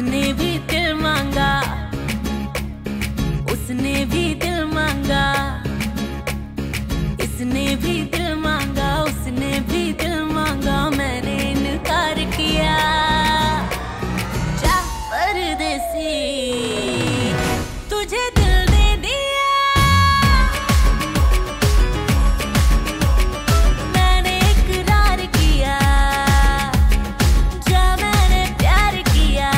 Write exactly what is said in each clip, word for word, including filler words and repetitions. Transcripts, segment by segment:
उसने भी दिल मांगा, उसने भी दिल मांगा, इसने भी दिल मांगा, उसने भी दिल मांगा, मैंने इनकार किया। जा परदेसी, तुझे दिल दे दिया, मैंने इकरार किया। जा मैंने प्यार किया,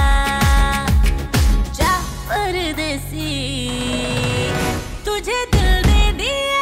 जा परदेसी, तुझे दिल दे दिया।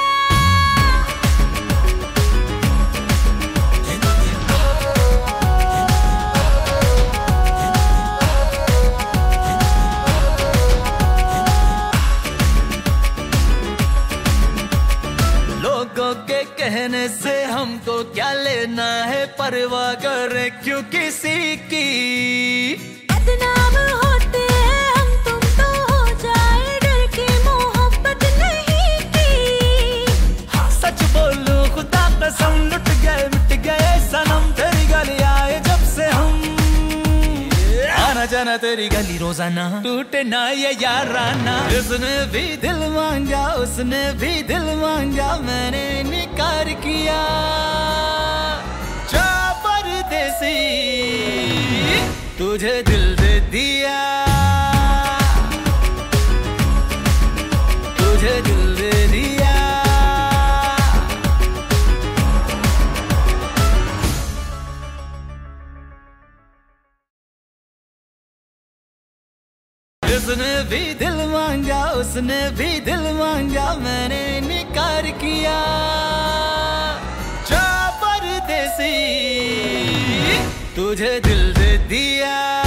लोगों के कहने से हमको क्या लेना है, परवाह करे क्यों किसी की। बदनाम होते हैं हम, तुम तो हो जाए, डर की मोहब्बत नहीं की। हाँ, सच बोलूं खुदा कसम, लुट गए मिट गए सनम, तेरी गली आए जब से हम। आना जाना तेरी गली रोजाना, टूटे ना ये याराना। उसने भी दिल मांगा, उसने भी दिल मांगा, मैंने इनकार किया। जा परदेसी, तुझे दिल दे दिया, तुझे दिल दे दिया। उसने भी दिल मांगा, उसने भी दिल मांगा, मैंने इनकार किया। जा परदेसी, तुझे दिल दे दिया।